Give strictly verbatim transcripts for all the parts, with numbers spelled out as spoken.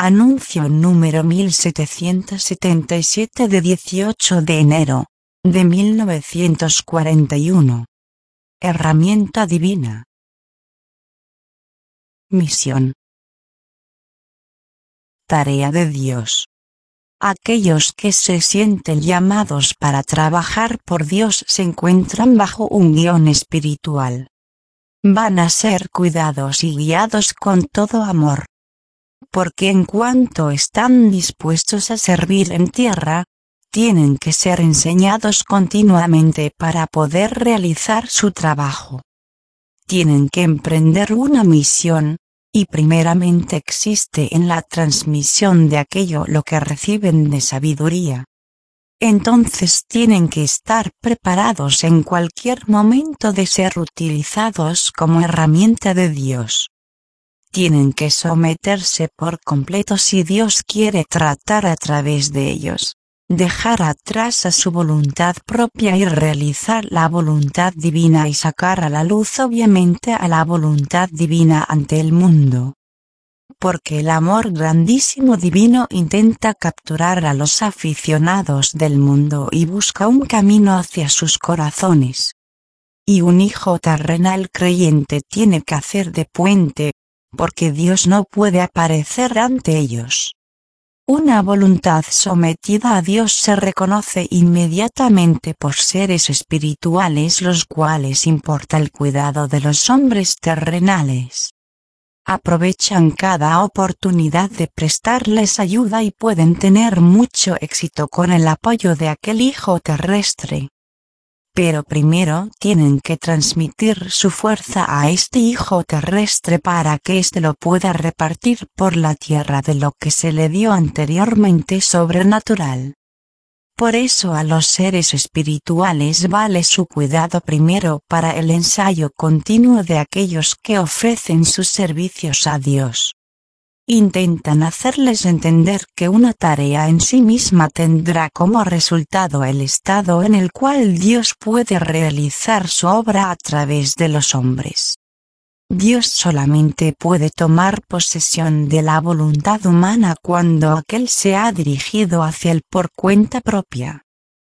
Anuncio número mil setecientos setenta y siete de dieciocho de enero de mil novecientos cuarenta y uno. Herramienta divina. Misión. Tarea de Dios. Aquellos que se sienten llamados para trabajar por Dios se encuentran bajo un guión espiritual. Van a ser cuidados y guiados con todo amor. Porque en cuanto están dispuestos a servir en tierra, tienen que ser enseñados continuamente para poder realizar su trabajo. Tienen que emprender una misión, y primeramente existe en la transmisión de aquello lo que reciben de sabiduría. Entonces tienen que estar preparados en cualquier momento de ser utilizados como herramienta de Dios. Tienen que someterse por completo si Dios quiere tratar a través de ellos, dejar atrás a su voluntad propia y realizar la voluntad divina y sacar a la luz obviamente a la voluntad divina ante el mundo. Porque el amor grandísimo divino intenta capturar a los aficionados del mundo y busca un camino hacia sus corazones. Y un hijo terrenal creyente tiene que hacer de puente, porque Dios no puede aparecer ante ellos. Una voluntad sometida a Dios se reconoce inmediatamente por seres espirituales los cuales importa el cuidado de los hombres terrenales. Aprovechan cada oportunidad de prestarles ayuda y pueden tener mucho éxito con el apoyo de aquel hijo terrestre. Pero primero tienen que transmitir su fuerza a este hijo terrestre para que éste lo pueda repartir por la tierra de lo que se le dio anteriormente sobrenatural. Por eso a los seres espirituales vale su cuidado primero para el ensayo continuo de aquellos que ofrecen sus servicios a Dios. Intentan hacerles entender que una tarea en sí misma tendrá como resultado el estado en el cual Dios puede realizar su obra a través de los hombres. Dios solamente puede tomar posesión de la voluntad humana cuando aquel se ha dirigido hacia él por cuenta propia.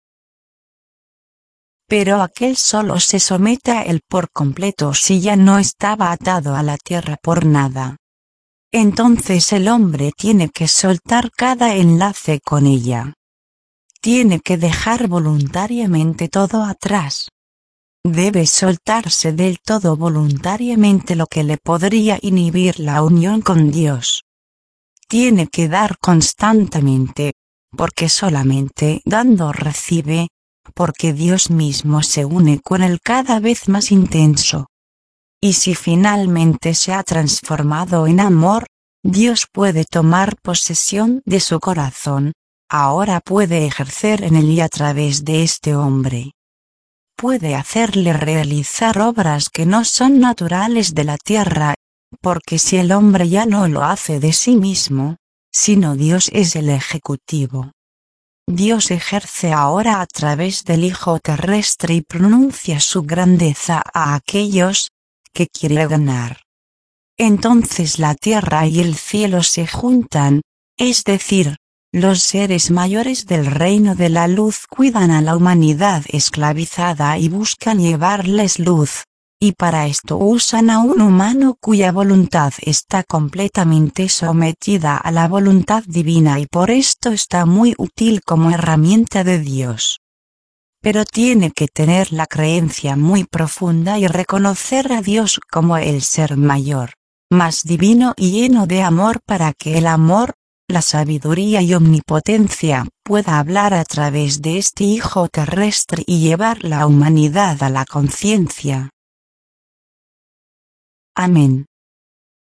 Pero aquel solo se somete a él por completo si ya no estaba atado a la tierra por nada. Entonces el hombre tiene que soltar cada enlace con ella. Tiene que dejar voluntariamente todo atrás. Debe soltarse del todo voluntariamente lo que le podría inhibir la unión con Dios. Tiene que dar constantemente, porque solamente dando recibe, porque Dios mismo se une con él cada vez más intenso. Y si finalmente se ha transformado en amor, Dios puede tomar posesión de su corazón, ahora puede ejercer en él y a través de este hombre. Puede hacerle realizar obras que no son naturales de la tierra, porque si el hombre ya no lo hace de sí mismo, sino Dios es el ejecutivo. Dios ejerce ahora a través del Hijo terrestre y pronuncia su grandeza a aquellos que quiere ganar. Entonces la tierra y el cielo se juntan, es decir, los seres mayores del reino de la luz cuidan a la humanidad esclavizada y buscan llevarles luz, y para esto usan a un humano cuya voluntad está completamente sometida a la voluntad divina y por esto está muy útil como herramienta de Dios. Pero tiene que tener la creencia muy profunda y reconocer a Dios como el ser mayor, más divino y lleno de amor para que el amor, la sabiduría y omnipotencia pueda hablar a través de este Hijo terrestre y llevar la humanidad a la conciencia. Amén.